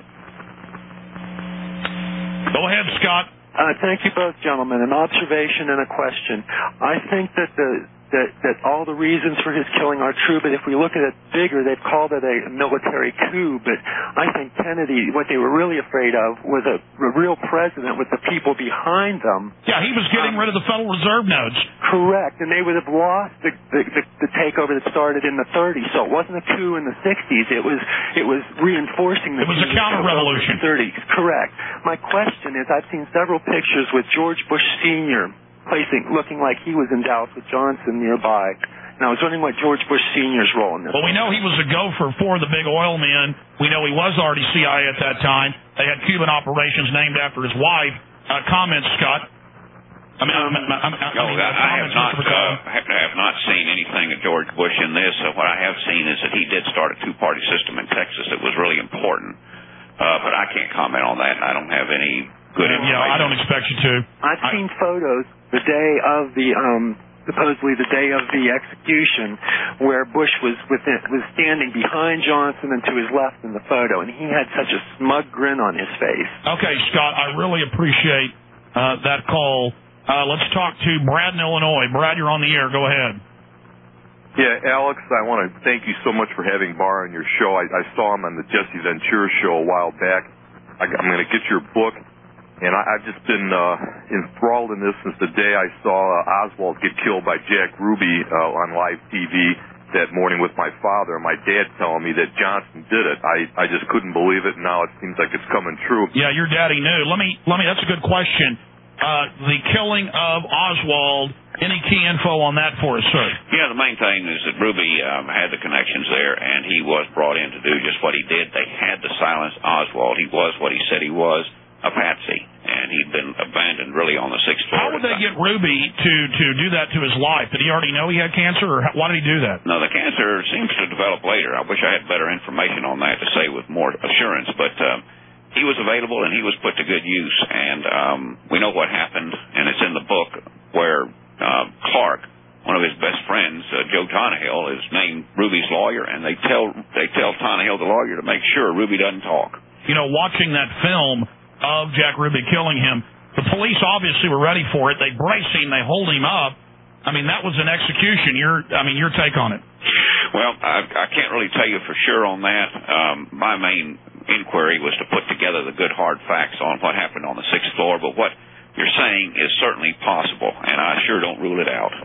Go ahead, Scott. Uh, thank you both, gentlemen. An observation and a question. I think that the that, that all the reasons for his killing are true, but if we look at it bigger, they've called it a military coup. But I think Kennedy, what they were really afraid of was a, a real president with the people behind them. Yeah, he was getting um, rid of the Federal Reserve notes. Correct, and they would have lost the, the, the, the takeover that started in the thirties. So it wasn't a coup in the sixties. It was it was reinforcing the. It was a counter-revolution. thirties, correct. My question is, I've seen several pictures with George Bush Senior placing, looking like he was in Dallas with Johnson nearby. And I was wondering what George Bush Senior's role in this. Well, we know he was a gopher for the big oil men. We know he was already C I A at that time. They had Cuban operations named after his wife. Uh, comments, Scott? I mean, um, I'm, I'm, I'm, no, I, mean, I, I have not. Uh, have, have not seen anything of George Bush in this. Uh, what I have seen is that he did start a two-party system in Texas that was really important. Uh, but I can't comment on that. I don't have any good information. Yeah, I don't expect you to. I've seen I, photos the day of the, um, supposedly the day of the execution, where Bush was within, was standing behind Johnson and to his left in the photo, and he had such a smug grin on his face. Okay, Scott, I really appreciate uh, that call. Uh, let's talk to Brad in Illinois. Brad, you're on the air. Go ahead. Yeah, Alex, I want to thank you so much for having Barr on your show. I, I saw him on the Jesse Ventura show a while back. I, I'm going to get your book. And I, I've just been uh, enthralled in this since the day I saw uh, Oswald get killed by Jack Ruby uh, on live T V that morning with my father. My dad telling me that Johnson did it. I, I just couldn't believe it, and now it seems like it's coming true. Yeah, your daddy knew. Let me, let me. That's a good question. Uh, the killing of Oswald, any key info on that for us, sir? Yeah, the main thing is that Ruby um, had the connections there, and he was brought in to do just what he did. They had to silence Oswald. He was what he said he was, a patsy, and he'd been abandoned really on the sixth floor. How would they get Ruby to, to do that to his life? Did he already know he had cancer, or why did he do that? No, the cancer seems to develop later. I wish I had better information on that to say with more assurance, but um, he was available and he was put to good use, and um, we know what happened, and it's in the book where uh, Clark, one of his best friends, uh, Joe Tonnehill, is named Ruby's lawyer, and they tell they tell Tonnehill, the lawyer, to make sure Ruby doesn't talk. You know, watching that film of Jack Ruby killing him, the police obviously were ready for it. They brace him, they hold him up. I mean, that was an execution. Your, I mean, your take on it? Well, I, I can't really tell you for sure on that. Um, my main inquiry was to put together the good hard facts on what happened on the sixth floor, but what you're saying is certainly possible, and I sure don't rule it out.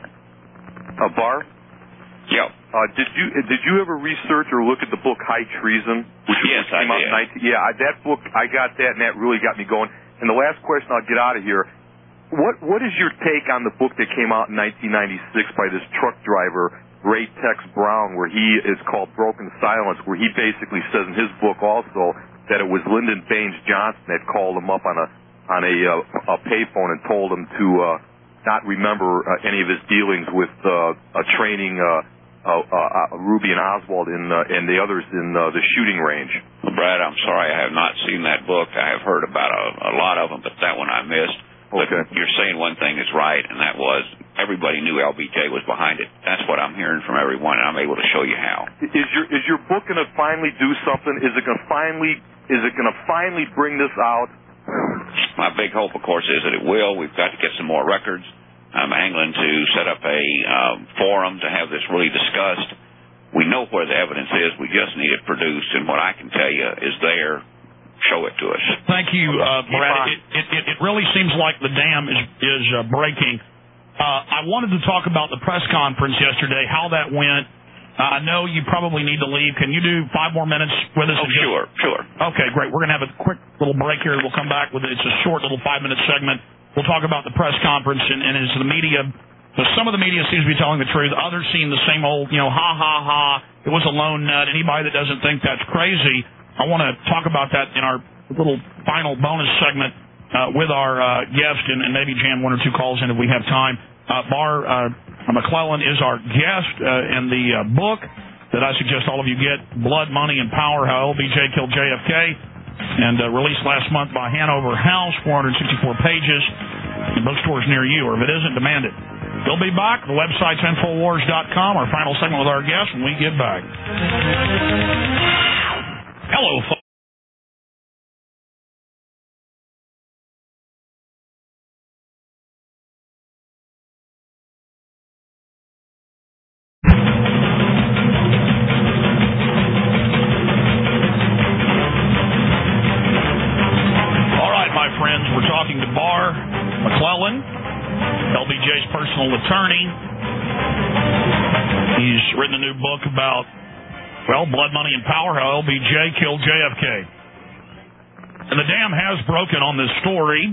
Uh, Barr? Yeah. Uh, did you did you ever research or look at the book High Treason? Which yes, came I out did. in nineteen yeah, that book, I got that, and that really got me going. And the last question, I'll get out of here. What What is your take on the book that came out in nineteen ninety-six by this truck driver, Ray Tex Brown, where he is called Broken Silence, where he basically says in his book also that it was Lyndon Baines Johnson that called him up on a on a, uh, a payphone and told him to uh, not remember uh, any of his dealings with uh, uh, training uh, uh, uh, Ruby and Oswald in, uh, and the others in uh, the shooting range. Well, Brad, I'm sorry I have not seen that book. I have heard about a, a lot of them, but that one I missed. Okay. But you're saying one thing is right, and that was everybody knew L B J was behind it. That's what I'm hearing from everyone, and I'm able to show you how. Is your is your book going to finally do something? Is it going to finally is it going to finally bring this out? My big hope, of course, is that it will. We've got to get some more records. I'm angling to set up a um, forum to have this really discussed. We know where the evidence is. We just need it produced, and what I can tell you is there. Show it to us. Thank you, uh, Brad. It, it, it, it really seems like the dam is, is uh, breaking. Uh, I wanted to talk about the press conference yesterday, how that went. I know you probably need to leave. Can you do five more minutes with us? Oh, just... sure, sure. Okay, great. We're going to have a quick little break here. We'll come back with it. It's a short little five-minute segment. We'll talk about the press conference, and, and as the media, some of the media seems to be telling the truth. Others seem the same old, you know, ha, ha, ha, it was a lone nut. Anybody that doesn't think that's crazy, I want to talk about that in our little final bonus segment uh, with our uh, guest, and, and maybe jam one or two calls in if we have time. Uh, Bar uh, McClellan is our guest uh, in the uh, book that I suggest all of you get, Blood, Money, and Power, How L B J Killed J F K, and uh, released last month by Hanover House, four hundred sixty-four pages, in bookstores near you, or if it isn't, demand it. We'll be back. The website's Infowars dot com, our final segment with our guest when we get back. Hello, folks. L B J's personal attorney. He's written a new book about, well, Blood, Money, and Power, How L B J Killed J F K. And the dam has broken on this story,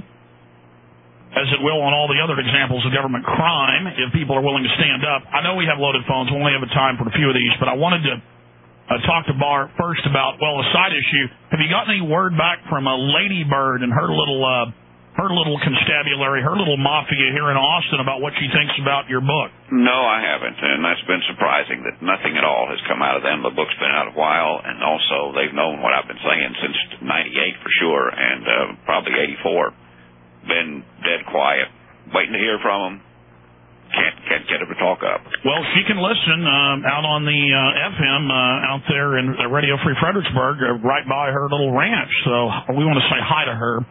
as it will on all the other examples of government crime, if people are willing to stand up. I know we have loaded phones. We only have a time for a few of these, but I wanted to uh, talk to Bar first about, well, a side issue. Have you gotten any word back from a Ladybird and her little... Uh, her little constabulary, her little mafia here in Austin about what she thinks about your book? No, I haven't, and that's been surprising that nothing at all has come out of them. The book's been out a while, and also they've known what I've been saying since ninety-eight for sure, and uh, probably eighty-four. Been dead quiet, waiting to hear from them. Can't, can't get her to talk up. Well, she can listen um, out on the uh, F M uh, out there in uh, Radio Free Fredericksburg, uh, right by her little ranch, so we want to say hi to her.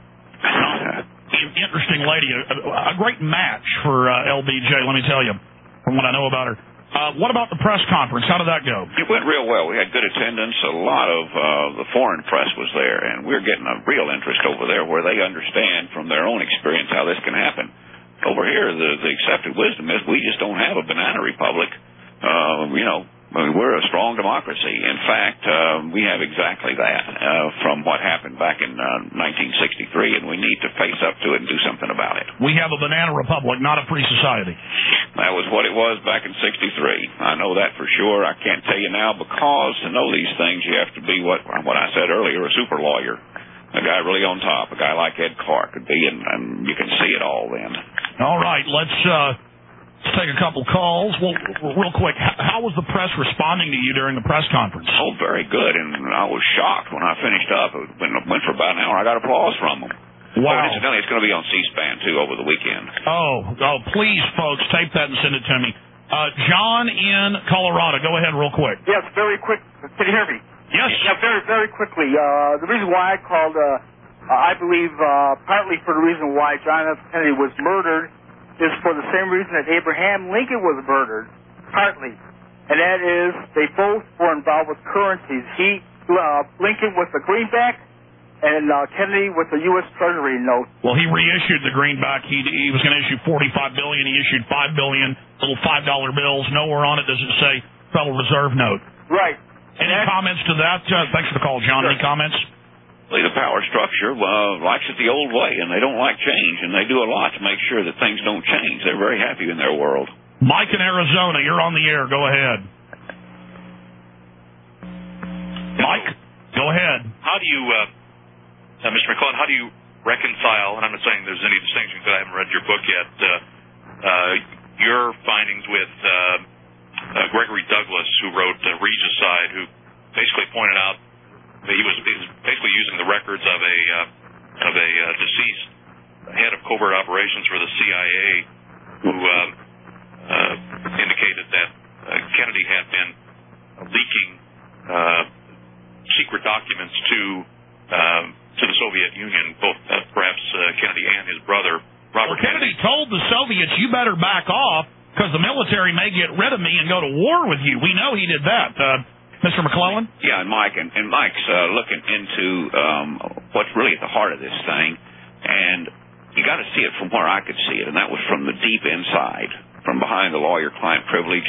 Interesting lady, a, a great match for uh, L B J, let me tell you, from what I know about her. Uh, what about the press conference? How did that go? It went real well. We had good attendance. A lot of uh, the foreign press was there, and we're getting a real interest over there where they understand from their own experience how this can happen. Over here, the, the accepted wisdom is we just don't have a banana republic. Uh, you know, I mean, we're a strong democracy. In fact, uh, we have exactly that uh, from what happened back in uh, nineteen sixty-three, and we need to face up to it and do something about it. We have a banana republic, not a free society. That was what it was back in sixty-three. I know that for sure. I can't tell you now because to know these things, you have to be what what I said earlier, a super lawyer, a guy really on top, a guy like Ed Clark could be, and, and you can see it all then. All right, let's... Uh Let's take a couple calls. Well, real quick, how was the press responding to you during the press conference? Oh, very good, and I was shocked when I finished up. It went for about an hour. I got applause from them. Wow. Oh, incidentally, it's going to be on C-SPAN, too, over the weekend. Oh, oh, please, folks, tape that and send it to me. Uh, John in Colorado, go ahead real quick. Yes, very quick. Can you hear me? Yes. Yeah, very, very quickly. Uh, the reason why I called, uh, I believe, uh, partly for the reason why John F. Kennedy was murdered is for the same reason that Abraham Lincoln was murdered, partly. And that is they both were involved with currencies. He, uh, Lincoln with the greenback, and uh, Kennedy with the U S Treasury note. Well, he reissued the greenback. He, he was going to issue forty-five billion dollars. He issued five billion dollars, little five dollar bills. Nowhere on it does it say Federal Reserve note. Right. Any and comments to that? Uh, thanks for the call, John. Sure. Any comments? The power structure uh, likes it the old way, and they don't like change, and they do a lot to make sure that things don't change. They're very happy in their world. Mike in Arizona, you're on the air. Go ahead. Mike, go ahead. How do you, uh, uh, Mister McClellan, how do you reconcile, and I'm not saying there's any distinction because I haven't read your book yet, uh, uh, your findings with uh, uh, Gregory Douglas, who wrote uh, Regicide, who basically pointed out He was, he was basically using the records of a uh, of a uh, deceased head of covert operations for the C I A, who uh, uh, indicated that uh, Kennedy had been leaking uh, secret documents to uh, to the Soviet Union, both uh, perhaps uh, Kennedy and his brother Robert well, Kennedy. Kennedy told the Soviets, "You better back off because the military may get rid of me and go to war with you." We know he did that. Uh, Mister McClellan? Yeah, and Mike, and, and Mike's uh, looking into um, what's really at the heart of this thing, and you got to see it from where I could see it, and that was from the deep inside, from behind the lawyer-client privilege.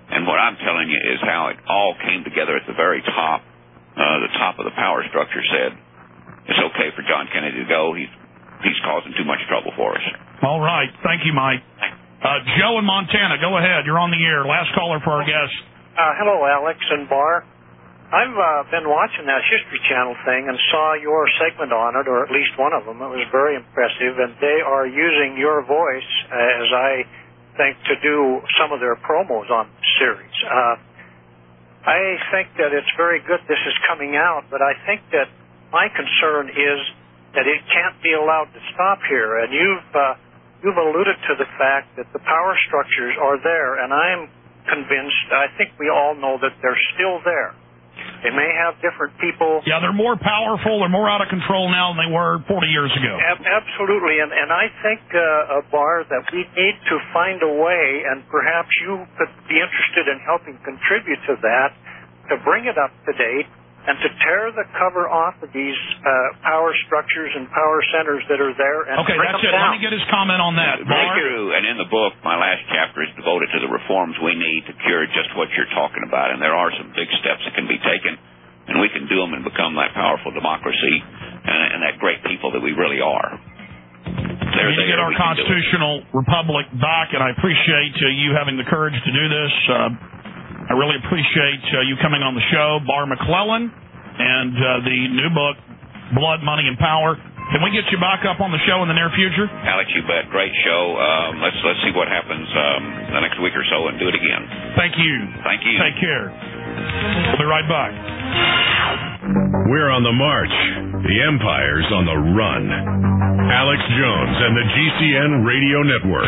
And what I'm telling you is how it all came together at the very top. Uh, the top of the power structure said, it's okay for John Kennedy to go. He's he's causing too much trouble for us. All right. Thank you, Mike. Uh, Joe in Montana, go ahead. You're on the air. Last caller for our guest. Uh, hello, Alex and Bar. I've uh, been watching that History Channel thing and saw your segment on it, or at least one of them. It was very impressive, and they are using your voice, as I think, to do some of their promos on the series. Uh, I think that it's very good this is coming out, but I think that my concern is that it can't be allowed to stop here. And you've uh, you've alluded to the fact that the power structures are there, and I'm convinced, I think we all know that they're still there. They may have different people. Yeah, they're more powerful, they're more out of control now than they were forty years ago. Ab- absolutely, and, and I think, uh, Bar, that we need to find a way, and perhaps you could be interested in helping contribute to that, to bring it up to date, and to tear the cover off of these uh, power structures and power centers that are there and okay, bring that's them it. down. Let me get his comment on that. Very true. And in the book, my last chapter is devoted to the reforms we need to cure just what you're talking about. And there are some big steps that can be taken, and we can do them and become that powerful democracy and, and that great people that we really are. We need to get our constitutional republic back, and I appreciate uh, you having the courage to do this. Uh, I really appreciate uh, you coming on the show, Bar McClellan, and uh, the new book, Blood, Money, and Power. Can we get you back up on the show in the near future? Alex, you bet. Great show. Um, let's let's see what happens um, the next week or so and do it again. Thank you. Thank you. Take care. We'll be right back. We're on the march. The Empire's on the run. Alex Jones and the G C N Radio Network.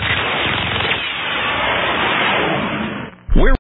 We're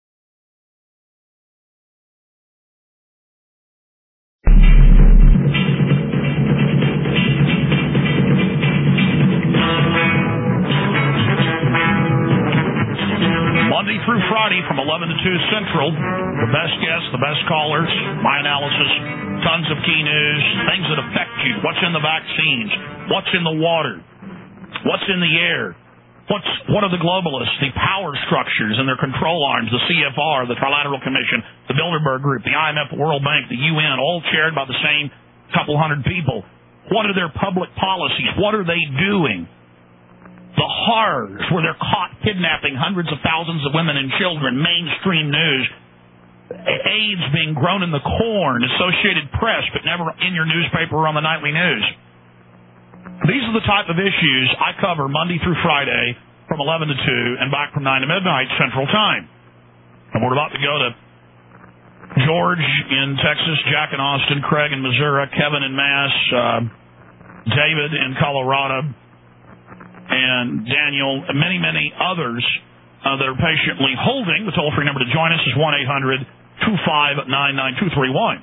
Monday through Friday from eleven to two Central. The best guests, the best callers, my analysis, tons of key news, things that affect you. What's in the vaccines? What's in the water? What's in the air? What's what are the globalists, the power structures and their control arms, the C F R, the Trilateral Commission, the Bilderberg Group, the I M F, the World Bank, the U N, all chaired by the same couple hundred people. What are their public policies? What are they doing? The horrors where they're caught kidnapping hundreds of thousands of women and children, mainstream news, AIDS being grown in the corn, Associated Press, but never in your newspaper or on the nightly news. These are the type of issues I cover Monday through Friday from eleven to two and back from nine to midnight Central Time. And we're about to go to George in Texas, Jack in Austin, Craig in Missouri, Kevin in Mass, uh, David in Colorado, and Daniel, and many, many others uh, that are patiently holding. The toll-free number to join us is one eight hundred two five nine nine two three one.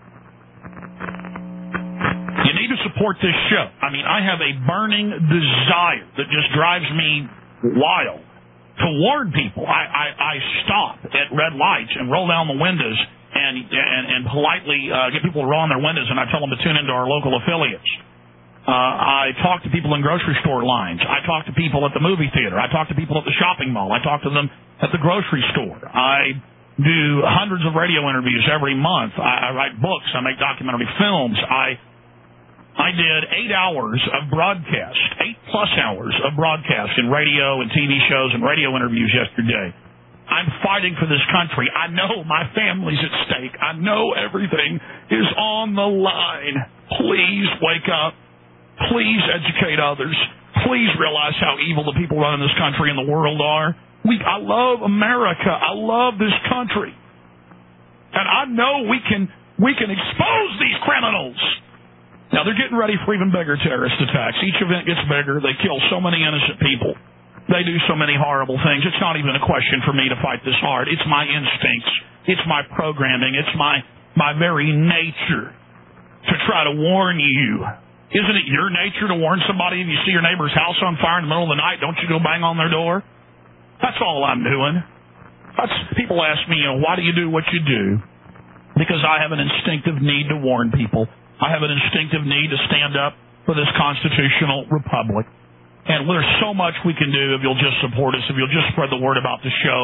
You need to support this show. I mean, I have a burning desire that just drives me wild to warn people. I, I, I stop at red lights and roll down the windows and, and, and politely uh, get people to roll on their windows, and I tell them to tune into our local affiliates. Uh, I talk to people in grocery store lines. I talk to people at the movie theater. I talk to people at the shopping mall. I talk to them at the grocery store. I do hundreds of radio interviews every month. I, I write books. I make documentary films. I I did eight hours of broadcast, eight plus hours of broadcast in radio and T V shows and radio interviews yesterday. I'm fighting for this country. I know my family's at stake. I know everything is on the line. Please wake up. Please educate others. Please realize how evil the people running this country and the world are. We, I love America. I love this country. And I know we can we can expose these criminals. Now, they're getting ready for even bigger terrorist attacks. Each event gets bigger. They kill so many innocent people. They do so many horrible things. It's not even a question for me to fight this hard. It's my instincts. It's my programming. It's my, my very nature to try to warn you. Isn't it your nature to warn somebody if you see your neighbor's house on fire in the middle of the night? Don't you go bang on their door? That's all I'm doing. That's, people ask me, you know, why do you do what you do? Because I have an instinctive need to warn people. I have an instinctive need to stand up for this constitutional republic. And there's so much we can do if you'll just support us, if you'll just spread the word about the show.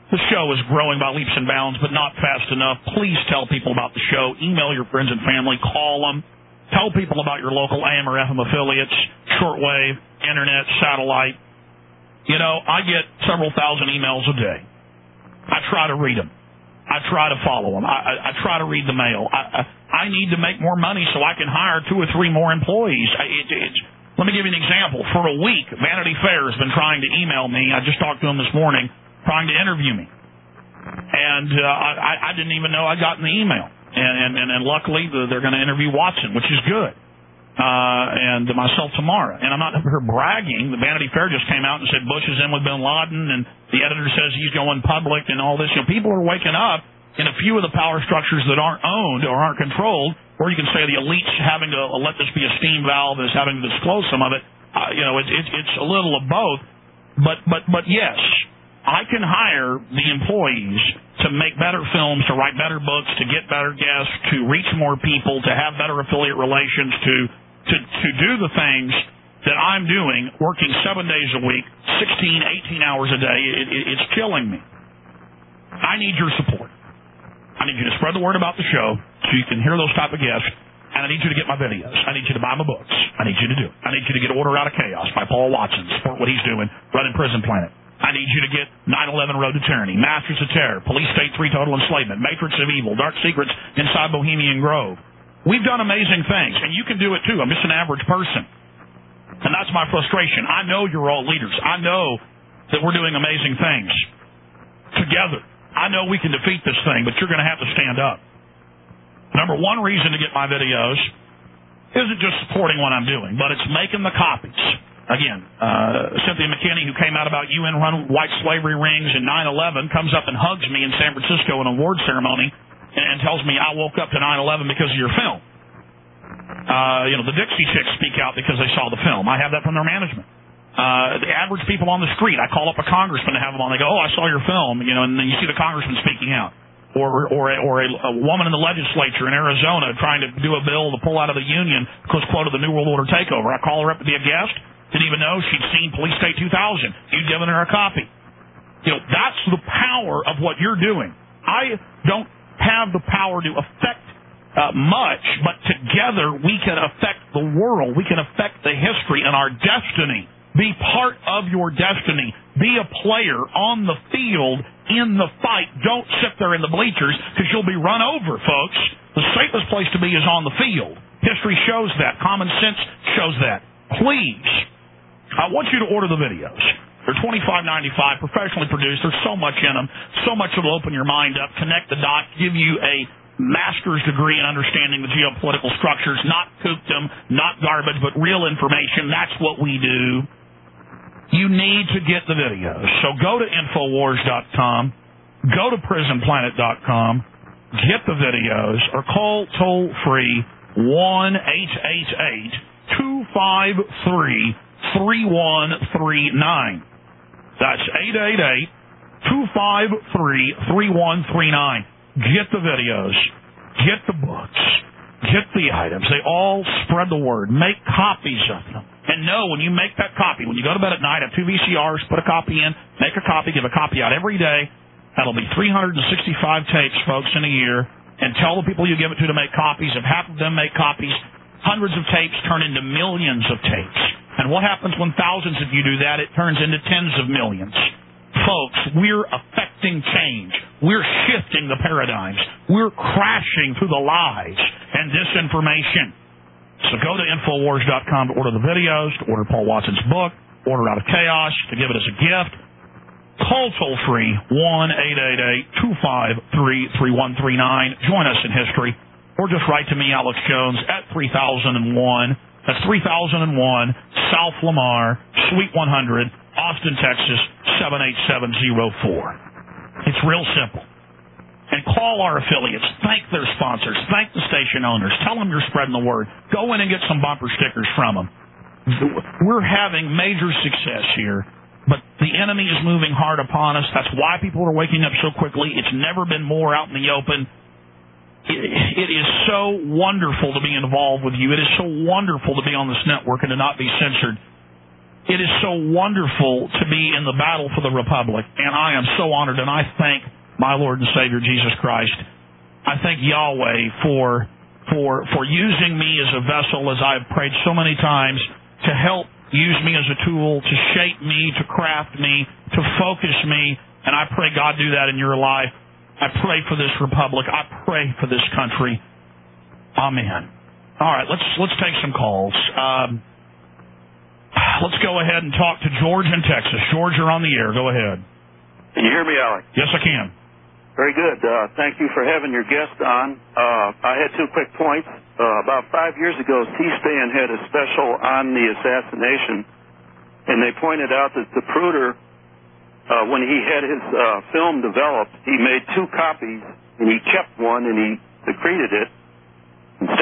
The show is growing by leaps and bounds, but not fast enough. Please tell people about the show. Email your friends and family. Call them. Tell people about your local A M or F M affiliates, shortwave, internet, satellite. You know, I get several thousand emails a day. I try to read them. I try to follow them. I, I, I try to read the mail. I, I, I need to make more money so I can hire two or three more employees. I, it, it's, let me give you an example. For a week, Vanity Fair has been trying to email me. I just talked to them this morning, trying to interview me. And uh, I, I didn't even know I got in the email. And, and, and luckily, they're going to interview Watson, which is good. Uh, and myself tomorrow. And I'm not up here bragging. The Vanity Fair just came out and said Bush is in with bin Laden, and the editor says he's going public and all this. You know, people are waking up in a few of the power structures that aren't owned or aren't controlled, or you can say the elites having to let this be a steam valve, is having to disclose some of it. Uh, you know, it, it, it's a little of both. But, but, but yes, I can hire the employees to make better films, to write better books, to get better guests, to reach more people, to have better affiliate relations, to To, to do the things that I'm doing, working seven days a week, sixteen, eighteen hours a day. It, it, it's killing me. I need your support. I need you to spread the word about the show so you can hear those type of guests, and I need you to get my videos. I need you to buy my books. I need you to do it. I need you to get Order Out of Chaos by Paul Watson. Support what he's doing, running Prison Planet. I need you to get nine eleven Road to Tyranny, Masters of Terror, Police State three Total Enslavement, Matrix of Evil, Dark Secrets Inside Bohemian Grove. We've done amazing things, and you can do it too. I'm just an average person. And that's my frustration. I know you're all leaders. I know that we're doing amazing things together. I know we can defeat this thing, but you're going to have to stand up. Number one reason to get my videos isn't just supporting what I'm doing, but it's making the copies. Again, uh, Cynthia McKinney, who came out about U N-run white slavery rings and nine eleven, comes up and hugs me in San Francisco in an award ceremony and tells me I woke up to nine eleven because of your film. Uh, you know, the Dixie Chicks speak out because they saw the film. I have that from their management. Uh, the average people on the street, I call up a congressman to have them on. They go, oh, I saw your film, you know, and then you see the congressman speaking out. Or or, a, or a, a woman in the legislature in Arizona trying to do a bill to pull out of the union because, quote, of the New World Order takeover. I call her up to be a guest. Didn't even know she'd seen Police State two thousand. You'd given her a copy. You know, that's the power of what you're doing. I don't have the power to affect uh, much, but together we can affect the world. We can affect the history and our destiny. Be part of your destiny. Be a player on the field in the fight. Don't sit there in the bleachers because you'll be run over, folks. The safest place to be is on the field. History shows that. Common sense shows that. Please, I want you to order the videos. They're twenty-five ninety-five, professionally produced. There's so much in them, so much that'll open your mind up, connect the dots, give you a master's degree in understanding the geopolitical structures, not kookdom, not garbage, but real information. That's what we do. You need to get the videos. So go to Infowars dot com, go to Prison Planet dot com, get the videos, or call toll-free one eight eight eight, two five three, three one three nine. That's eight eight eight, two five three, three one three nine. Get the videos. Get the books. Get the items. They all spread the word. Make copies of them. And know when you make that copy, when you go to bed at night, have two V C Rs, put a copy in, make a copy, give a copy out every day. That'll be three hundred sixty-five tapes, folks, in a year. And tell the people you give it to to make copies. If half of them make copies, hundreds of tapes turn into millions of tapes. And what happens when thousands of you do that? It turns into tens of millions. Folks, we're affecting change. We're shifting the paradigms. We're crashing through the lies and disinformation. So go to Infowars dot com to order the videos, to order Paul Watson's book, Order Out of Chaos, to give it as a gift. Call toll-free one eight eight eight, two five three, three one three nine. Join us in history. Or just write to me, Alex Jones, at three thousand one. That's three thousand one, South Lamar, Suite one hundred, Austin, Texas, seven eight seven zero four. It's real simple. And call our affiliates. Thank their sponsors. Thank the station owners. Tell them you're spreading the word. Go in and get some bumper stickers from them. We're having major success here, but the enemy is moving hard upon us. That's why people are waking up so quickly. It's never been more out in the open. It is so wonderful to be involved with you. It is so wonderful to be on this network and to not be censored. It is so wonderful to be in the battle for the Republic, and I am so honored, and I thank my Lord and Savior Jesus Christ. I thank Yahweh for for for using me as a vessel, as I've prayed so many times, to help use me as a tool, to shape me, to craft me, to focus me, and I pray God do that in your life. I pray for this Republic. I pray for this country. Amen. All right, let's let's take some calls. Um, let's go ahead and talk to George in Texas. George, you're on the air. Go ahead. Can you hear me, Alex? Yes, I can. Very good. Uh, thank you for having your guest on. Uh, I had two quick points. Uh, about five years ago, C-SPAN had a special on the assassination, and they pointed out that Zapruder, uh, when he had his uh, film developed, he made two copies, and he kept one, and he secreted it.